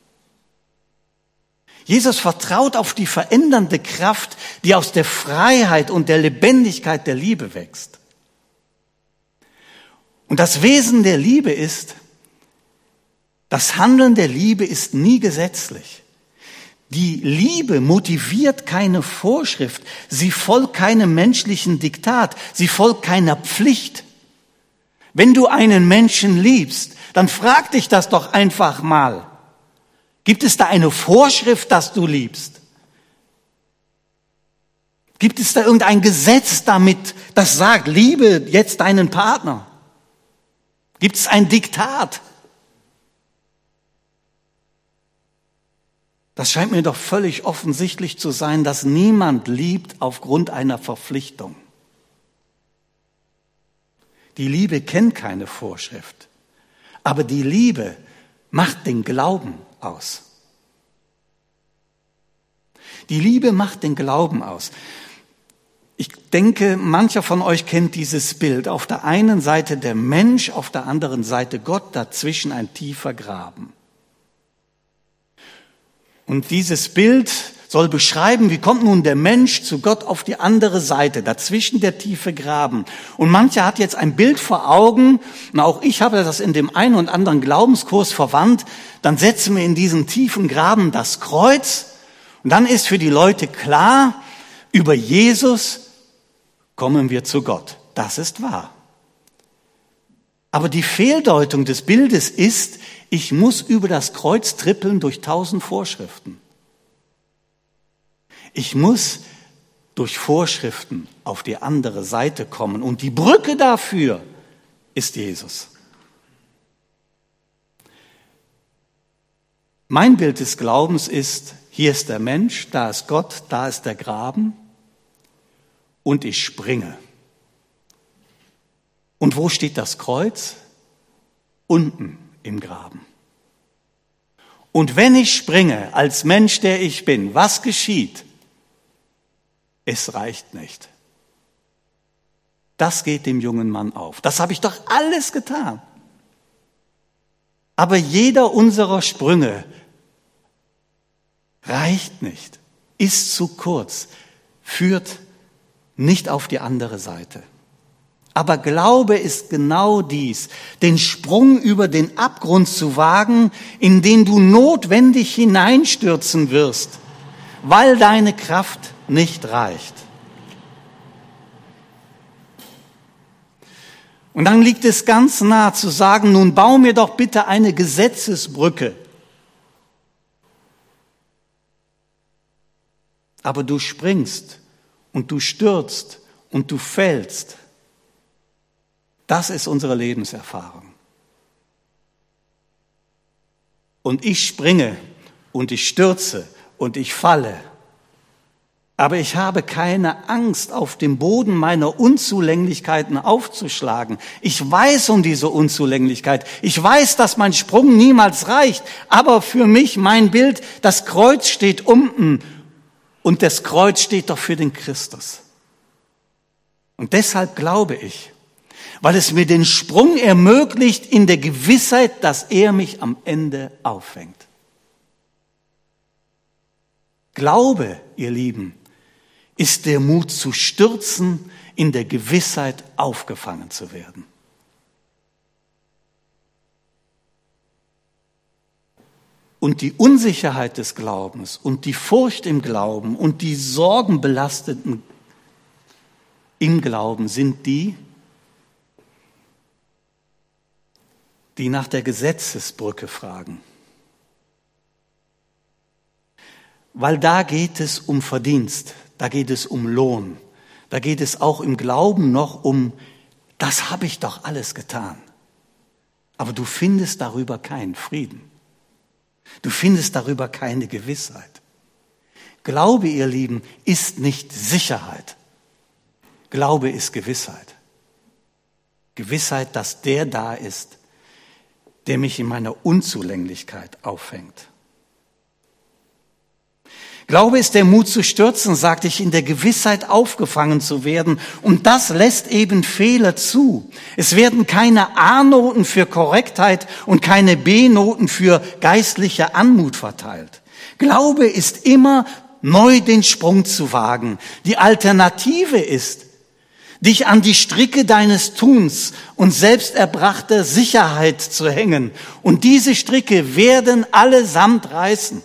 Jesus vertraut auf die verändernde Kraft, die aus der Freiheit und der Lebendigkeit der Liebe wächst. Und das Wesen der Liebe ist, das Handeln der Liebe ist nie gesetzlich. Die Liebe motiviert keine Vorschrift, sie folgt keinem menschlichen Diktat, sie folgt keiner Pflicht. Wenn du einen Menschen liebst, dann frag dich das doch einfach mal. Gibt es da eine Vorschrift, dass du liebst? Gibt es da irgendein Gesetz damit, das sagt, liebe jetzt deinen Partner? Gibt es ein Diktat? Das scheint mir doch völlig offensichtlich zu sein, dass niemand liebt aufgrund einer Verpflichtung. Die Liebe kennt keine Vorschrift, aber die Liebe macht den Glauben aus. Die Liebe macht den Glauben aus. Ich denke, mancher von euch kennt dieses Bild. Auf der einen Seite der Mensch, auf der anderen Seite Gott, dazwischen ein tiefer Graben. Und dieses Bild soll beschreiben, wie kommt nun der Mensch zu Gott auf die andere Seite, dazwischen der tiefe Graben. Und mancher hat jetzt ein Bild vor Augen, und auch ich habe das in dem einen und anderen Glaubenskurs verwandt, dann setzen wir in diesen tiefen Graben das Kreuz, und dann ist für die Leute klar, über Jesus kommen wir zu Gott. Das ist wahr. Aber die Fehldeutung des Bildes ist, ich muss über das Kreuz trippeln durch tausend Vorschriften. Ich muss durch Vorschriften auf die andere Seite kommen. Und die Brücke dafür ist Jesus. Mein Bild des Glaubens ist, hier ist der Mensch, da ist Gott, da ist der Graben. Und ich springe. Und wo steht das Kreuz? Unten im Graben. Und wenn ich springe, als Mensch, der ich bin, was geschieht? Es reicht nicht. Das geht dem jungen Mann auf. Das habe ich doch alles getan. Aber jeder unserer Sprünge reicht nicht, ist zu kurz, führt nicht auf die andere Seite. Aber Glaube ist genau dies, den Sprung über den Abgrund zu wagen, in den du notwendig hineinstürzen wirst, weil deine Kraft nicht reicht. Und dann liegt es ganz nah zu sagen, nun bau mir doch bitte eine Gesetzesbrücke. Aber du springst und du stürzt und du fällst. Das ist unsere Lebenserfahrung. Und ich springe und ich stürze und ich falle. Aber ich habe keine Angst, auf dem Boden meiner Unzulänglichkeiten aufzuschlagen. Ich weiß um diese Unzulänglichkeit. Ich weiß, dass mein Sprung niemals reicht. Aber für mich, mein Bild, das Kreuz steht unten. Und das Kreuz steht doch für den Christus. Und deshalb glaube ich, weil es mir den Sprung ermöglicht in der Gewissheit, dass er mich am Ende auffängt. Glaube, ihr Lieben, ist der Mut zu stürzen, in der Gewissheit aufgefangen zu werden. Und die Unsicherheit des Glaubens und die Furcht im Glauben und die Sorgenbelasteten im Glauben sind die, die nach der Gesetzesbrücke fragen. Weil da geht es um Verdienst, da geht es um Lohn, da geht es auch im Glauben noch um, das habe ich doch alles getan. Aber du findest darüber keinen Frieden. Du findest darüber keine Gewissheit. Glaube, ihr Lieben, ist nicht Sicherheit. Glaube ist Gewissheit. Gewissheit, dass der da ist, der mich in meiner Unzulänglichkeit auffängt. Glaube ist der Mut zu stürzen, sagte ich, in der Gewissheit aufgefangen zu werden. Und das lässt eben Fehler zu. Es werden keine A-Noten für Korrektheit und keine B-Noten für geistliche Anmut verteilt. Glaube ist immer neu den Sprung zu wagen. Die Alternative ist, dich an die Stricke deines Tuns und selbsterbrachter Sicherheit zu hängen. Und diese Stricke werden allesamt reißen.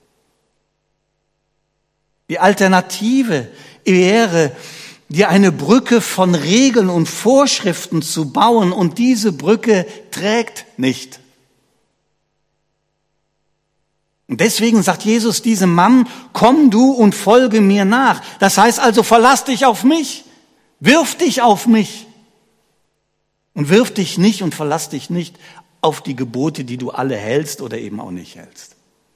Die Alternative wäre, dir eine Brücke von Regeln und Vorschriften zu bauen, und diese Brücke trägt nicht. Und deswegen sagt Jesus diesem Mann, komm du und folge mir nach. Das heißt also, verlass dich auf mich, wirf dich auf mich und wirf dich nicht und verlass dich nicht auf die Gebote, die du alle hältst oder eben auch nicht hältst.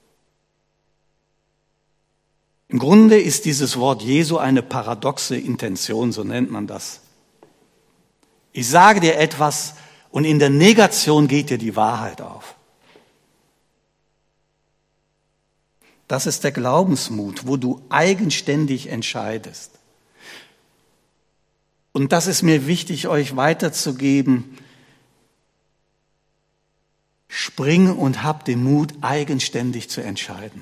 Im Grunde ist dieses Wort Jesu eine paradoxe Intention, so nennt man das. Ich sage dir etwas und in der Negation geht dir die Wahrheit auf. Das ist der Glaubensmut, wo du eigenständig entscheidest. Und das ist mir wichtig, euch weiterzugeben. Spring und hab den Mut, eigenständig zu entscheiden.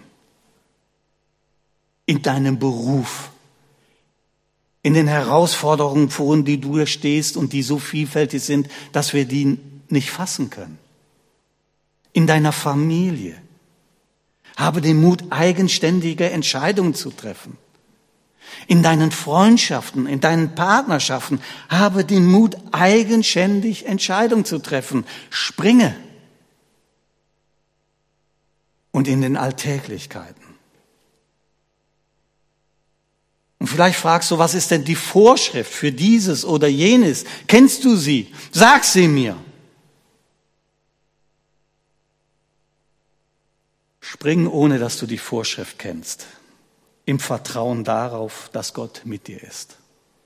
In deinem Beruf, in den Herausforderungen, vor denen du stehst und die so vielfältig sind, dass wir die nicht fassen können. In deiner Familie. Habe den Mut, eigenständige Entscheidungen zu treffen. In deinen Freundschaften, in deinen Partnerschaften, habe den Mut, eigenständig Entscheidungen zu treffen. Springe. Und in den Alltäglichkeiten. Und vielleicht fragst du, was ist denn die Vorschrift für dieses oder jenes? Kennst du sie? Sag sie mir. Spring, ohne dass du die Vorschrift kennst, im Vertrauen darauf, dass Gott mit dir ist.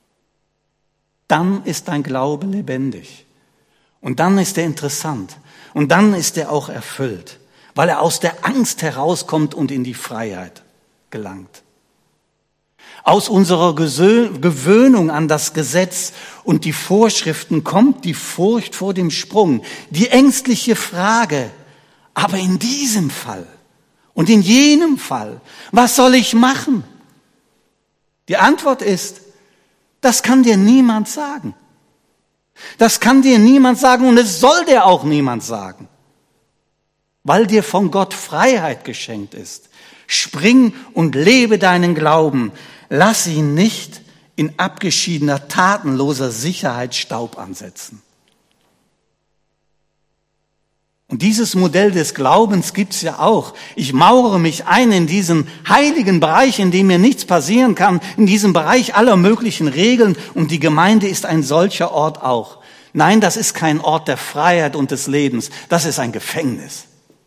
Dann ist dein Glaube lebendig. Und dann ist er interessant. Und dann ist er auch erfüllt, weil er aus der Angst herauskommt und in die Freiheit gelangt. Aus unserer Gewöhnung an das Gesetz und die Vorschriften kommt die Furcht vor dem Sprung, die ängstliche Frage, aber in diesem Fall und in jenem Fall, was soll ich machen? Die Antwort ist, das kann dir niemand sagen. Das kann dir niemand sagen und es soll dir auch niemand sagen, weil dir von Gott Freiheit geschenkt ist. Spring und lebe deinen Glauben. Lass ihn nicht in abgeschiedener, tatenloser Sicherheit Staub ansetzen. Und dieses Modell des Glaubens gibt's ja auch. Ich mauere mich ein in diesen heiligen Bereich, in dem mir nichts passieren kann, in diesem Bereich aller möglichen Regeln, und die Gemeinde ist ein solcher Ort auch. Nein, das ist kein Ort der Freiheit und des Lebens, das ist ein Gefängnis.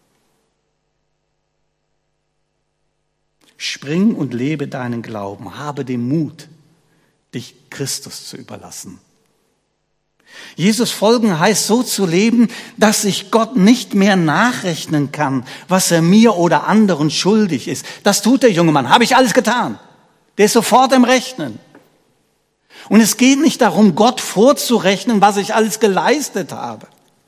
Spring und lebe deinen Glauben, habe den Mut, dich Christus zu überlassen. Jesus folgen heißt so zu leben, dass sich Gott nicht mehr nachrechnen kann, was er mir oder anderen schuldig ist. Das tut der junge Mann. Habe ich alles getan? Der ist sofort im Rechnen. Und es geht nicht darum, Gott vorzurechnen, was ich alles geleistet habe.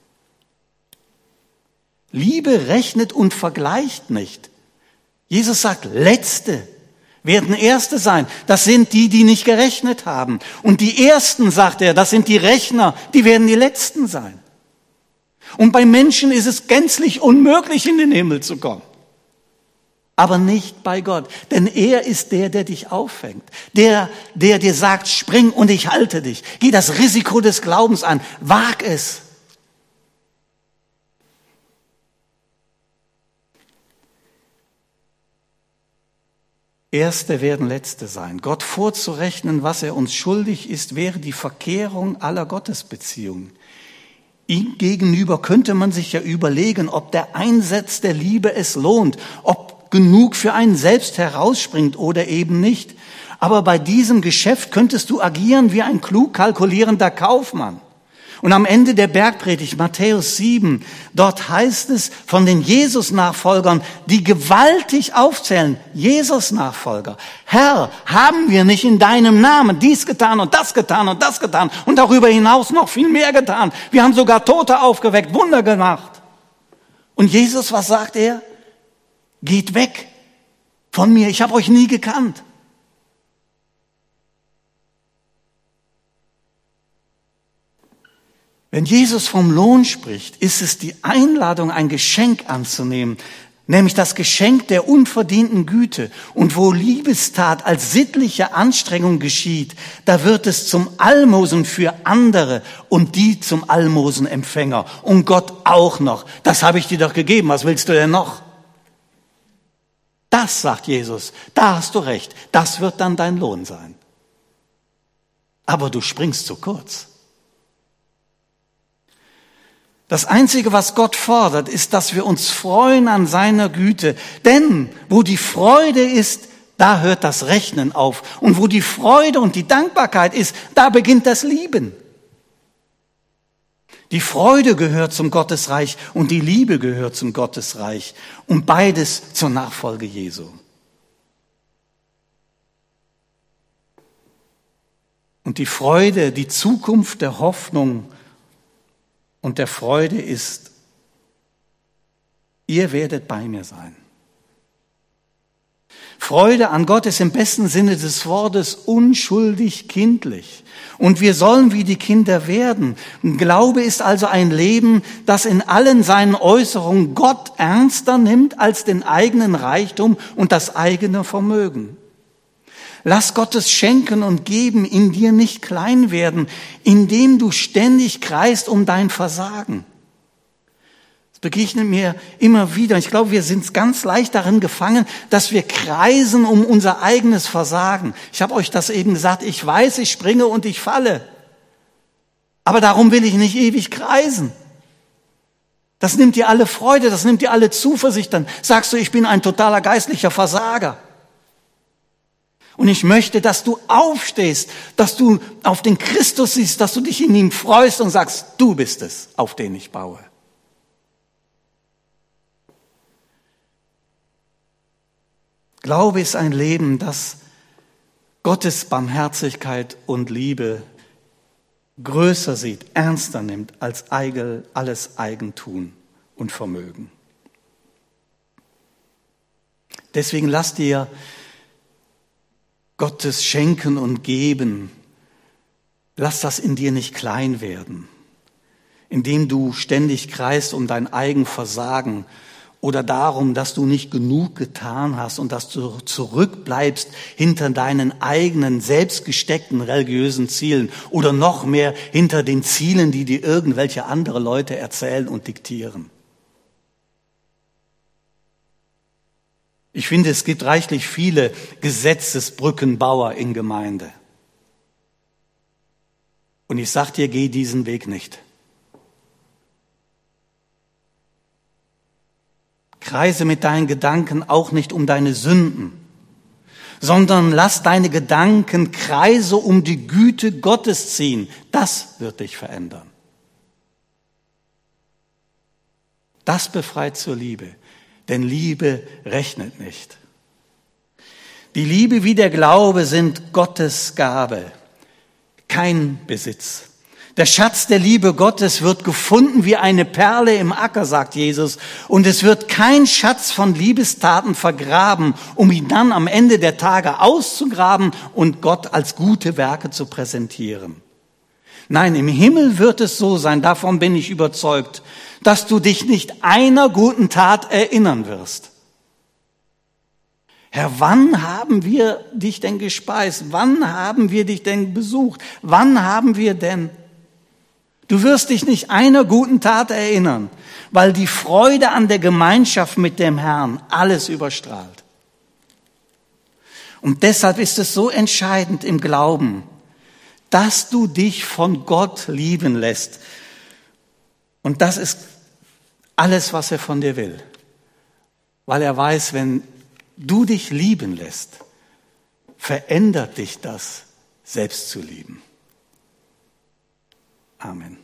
Liebe rechnet und vergleicht nicht. Jesus sagt, Letzte werden Erste sein. Das sind die, die nicht gerechnet haben. Und die Ersten, sagt er, das sind die Rechner, die werden die Letzten sein. Und bei Menschen ist es gänzlich unmöglich, in den Himmel zu kommen. Aber nicht bei Gott. Denn er ist der, der dich auffängt. Der, der dir sagt, spring und ich halte dich. Geh das Risiko des Glaubens an. Wag es. Erste werden Letzte sein. Gott vorzurechnen, was er uns schuldig ist, wäre die Verkehrung aller Gottesbeziehungen. Ihm gegenüber könnte man sich ja überlegen, ob der Einsatz der Liebe es lohnt, ob genug für einen selbst herausspringt oder eben nicht. Aber bei diesem Geschäft könntest du agieren wie ein klug kalkulierender Kaufmann. Und am Ende der Bergpredigt, Matthäus sieben, dort heißt es von den Jesus-Nachfolgern, die gewaltig aufzählen, Jesus-Nachfolger. Herr, haben wir nicht in deinem Namen dies getan und das getan und das getan und darüber hinaus noch viel mehr getan? Wir haben sogar Tote aufgeweckt, Wunder gemacht. Und Jesus, was sagt er? Geht weg von mir, ich habe euch nie gekannt. Wenn Jesus vom Lohn spricht, ist es die Einladung, ein Geschenk anzunehmen, nämlich das Geschenk der unverdienten Güte. Und wo Liebestat als sittliche Anstrengung geschieht, da wird es zum Almosen für andere und die zum Almosenempfänger. Und Gott auch noch. Das habe ich dir doch gegeben, was willst du denn noch? Das, sagt Jesus, da hast du recht, das wird dann dein Lohn sein. Aber du springst zu kurz. Das Einzige, was Gott fordert, ist, dass wir uns freuen an seiner Güte. Denn wo die Freude ist, da hört das Rechnen auf. Und wo die Freude und die Dankbarkeit ist, da beginnt das Lieben. Die Freude gehört zum Gottesreich und die Liebe gehört zum Gottesreich. Und beides zur Nachfolge Jesu. Und die Freude, die Zukunft der Hoffnung und der Freude ist, ihr werdet bei mir sein. Freude an Gott ist im besten Sinne des Wortes unschuldig kindlich. Und wir sollen wie die Kinder werden. Glaube ist also ein Leben, das in allen seinen Äußerungen Gott ernster nimmt als den eigenen Reichtum und das eigene Vermögen. Lass Gottes Schenken und Geben in dir nicht klein werden, indem du ständig kreist um dein Versagen. Das begegnet mir immer wieder. Ich glaube, wir sind ganz leicht darin gefangen, dass wir kreisen um unser eigenes Versagen. Ich habe euch das eben gesagt, ich weiß, ich springe und ich falle. Aber darum will ich nicht ewig kreisen. Das nimmt dir alle Freude, das nimmt dir alle Zuversicht. Dann sagst du, ich bin ein totaler geistlicher Versager. Und ich möchte, dass du aufstehst, dass du auf den Christus siehst, dass du dich in ihm freust und sagst, du bist es, auf den ich baue. Glaube ist ein Leben, das Gottes Barmherzigkeit und Liebe größer sieht, ernster nimmt als alles Eigentun und Vermögen. Deswegen lass dir Gottes Schenken und Geben, lass das in dir nicht klein werden, indem du ständig kreist um dein Eigenversagen oder darum, dass du nicht genug getan hast und dass du zurückbleibst hinter deinen eigenen selbstgesteckten religiösen Zielen oder noch mehr hinter den Zielen, die dir irgendwelche andere Leute erzählen und diktieren. Ich finde, es gibt reichlich viele Gesetzesbrückenbauer in Gemeinde. Und ich sage dir, geh diesen Weg nicht. Kreise mit deinen Gedanken auch nicht um deine Sünden, sondern lass deine Gedanken Kreise um die Güte Gottes ziehen. Das wird dich verändern. Das befreit zur Liebe. Denn Liebe rechnet nicht. Die Liebe wie der Glaube sind Gottes Gabe. kein Besitz. Der Schatz der Liebe Gottes wird gefunden wie eine Perle im Acker, sagt Jesus. Und es wird kein Schatz von Liebestaten vergraben, um ihn dann am Ende der Tage auszugraben und Gott als gute Werke zu präsentieren. Nein, im Himmel wird es so sein, davon bin ich überzeugt, dass du dich nicht einer guten Tat erinnern wirst. Herr, wann haben wir dich denn gespeist? Wann haben wir dich denn besucht? Wann haben wir denn... Du wirst dich nicht einer guten Tat erinnern, weil die Freude an der Gemeinschaft mit dem Herrn alles überstrahlt. Und deshalb ist es so entscheidend im Glauben, dass du dich von Gott lieben lässt. Und das ist alles, was er von dir will. Weil er weiß, wenn du dich lieben lässt, verändert dich das, selbst zu lieben. Amen.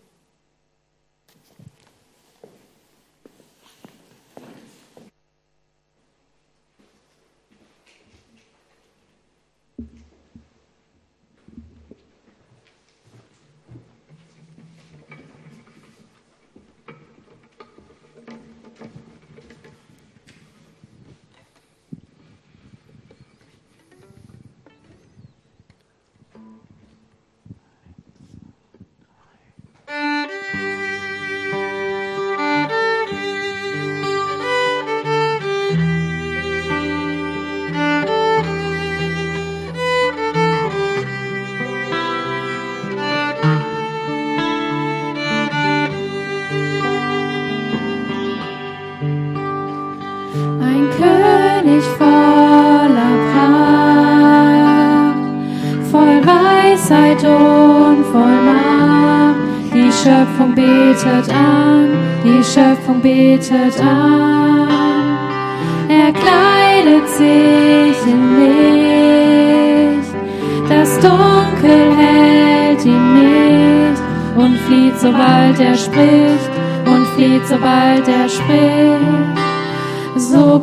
Weisheit und Vollmacht. Die Schöpfung betet an, die Schöpfung betet an. Er kleidet sich in Licht, das Dunkel hält ihn nicht und flieht, sobald er spricht, und flieht, sobald er spricht. So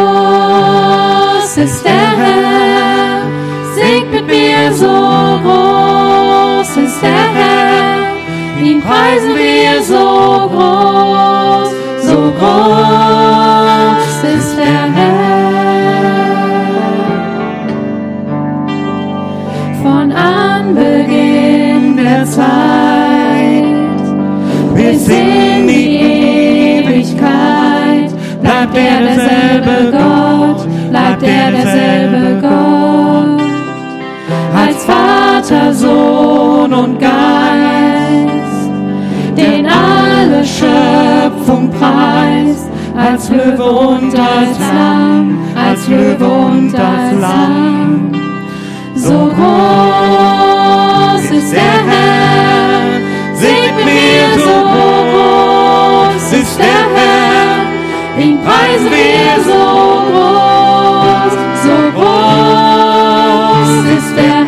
groß ist der Herr, singt mit mir, so groß ist der Herr, ihn preisen wir, so groß, so groß ist der Herr. Von Anbeginn der Zeit bis in die Ewigkeit bleibt er derselbe Gott, bleibt er derselbe Gott. Als Vater, Sohn und Geist, den alle Schöpfung preist, als Löwe und als Lamm, als Löwe und als Lamm. So groß ist der Herr, singt mir, so groß ist der Herr, ihn preisen wir, so groß, so groß ist der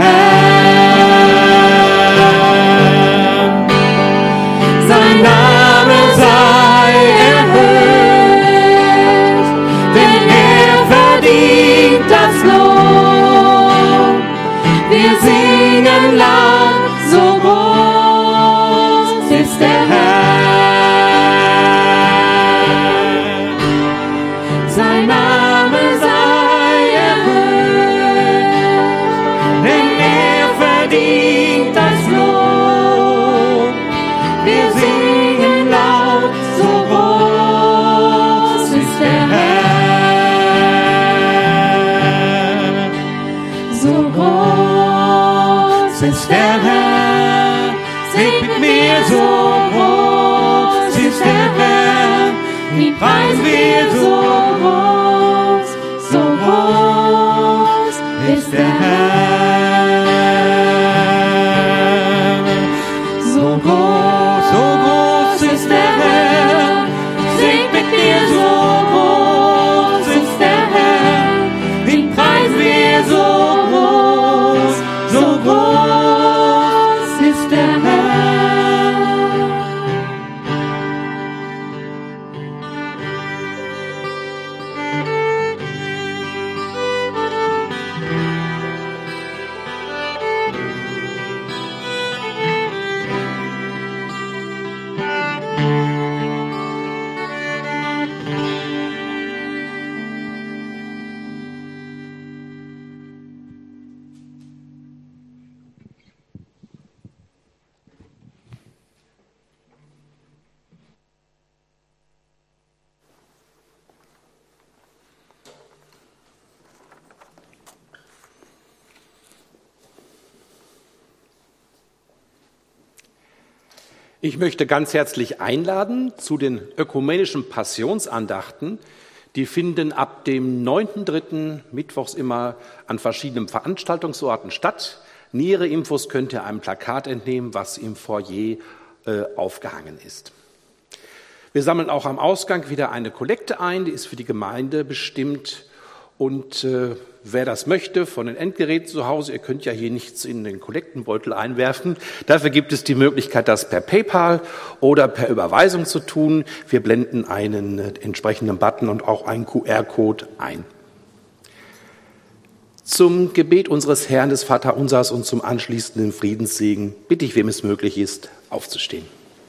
Herr. Sein Name sei erhöht, denn er verdient das Lob. Wir singen laut, so groß ist der Herr. Sein Name sei erhöht, denn er verdient das Lob. Wir singen laut, so groß ist der Herr. So groß ist der Herr, singt mit mir, so groß ist der Herr, ihn preisen wir, so groß, so groß ist der Herr. So groß, so groß ist der Herr, singt mit mir, so groß ist der Herr, ihn preisen wir, so groß, so groß ist der Herr.
Ich möchte ganz herzlich einladen zu den ökumenischen Passionsandachten. Die finden ab dem neunten dritten mittwochs immer an verschiedenen Veranstaltungsorten statt. Nähere Infos könnt ihr einem Plakat entnehmen, was im Foyer äh, aufgehangen ist. Wir sammeln auch am Ausgang wieder eine Kollekte ein, die ist für die Gemeinde bestimmt. Und äh, wer das möchte, von den Endgeräten zu Hause, ihr könnt ja hier nichts in den Kollektenbeutel einwerfen. Dafür gibt es die Möglichkeit, das per PayPal oder per Überweisung zu tun. Wir blenden einen äh, entsprechenden Button und auch einen Q R-Code ein. Zum Gebet unseres Herrn des Vaterunsers und zum anschließenden Friedenssegen bitte ich, wem es möglich ist, aufzustehen.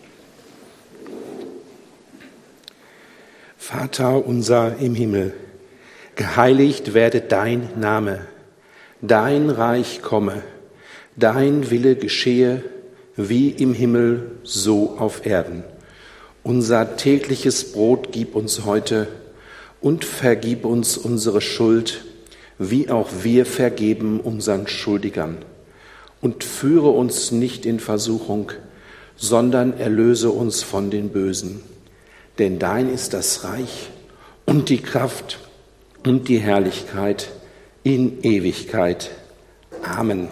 Vater unser im Himmel, geheiligt werde dein Name, dein Reich komme, dein Wille geschehe, wie im Himmel, so auf Erden. Unser tägliches Brot gib uns heute und vergib uns unsere Schuld, wie auch wir vergeben unseren Schuldigern. Und führe uns nicht in Versuchung, sondern erlöse uns von den Bösen. Denn dein ist das Reich und die Kraft und die Herrlichkeit in Ewigkeit. Amen.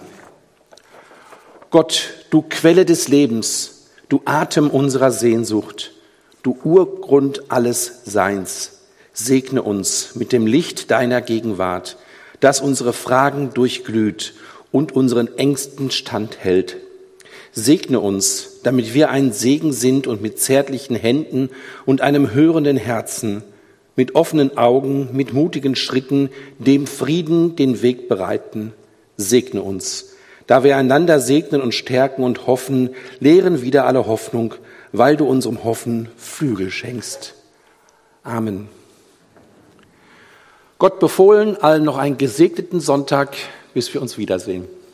Gott, du Quelle des Lebens, du Atem unserer Sehnsucht, du Urgrund alles Seins, segne uns mit dem Licht deiner Gegenwart, das unsere Fragen durchglüht und unseren Ängsten standhält. Segne uns, damit wir ein Segen sind und mit zärtlichen Händen und einem hörenden Herzen, mit offenen Augen, mit mutigen Schritten, dem Frieden den Weg bereiten. Segne uns. Da wir einander segnen und stärken und hoffen, lehren wieder alle Hoffnung, weil du unserem Hoffen Flügel schenkst. Amen. Gott befohlen, allen noch einen gesegneten Sonntag, bis wir uns wiedersehen.